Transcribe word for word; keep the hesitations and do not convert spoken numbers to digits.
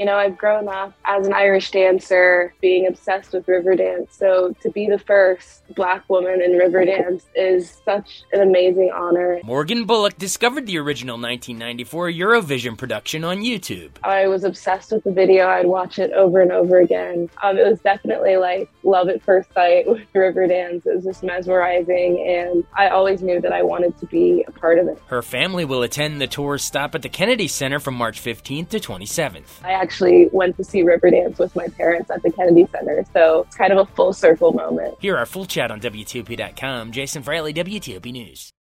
You know, I've grown up as an Irish dancer, being obsessed with Riverdance. So to be the first Black woman in Riverdance is such an amazing honor. Morgan Bullock discovered the original nineteen ninety-four Eurovision production on YouTube. I was obsessed with the video. I'd watch it over and over again. Um, it was definitely like love at first sight with Riverdance. It was just mesmerizing, and I always knew that I wanted to be a part of it. Her family will attend the tour's stop at the Kennedy Center from March fifteenth to twenty-seventh. I actually went to see Riverdance with my parents at the Kennedy Center, so it's kind of a full circle moment. Hear our full chat on W T O P dot com. Jason Fraley, W T O P News.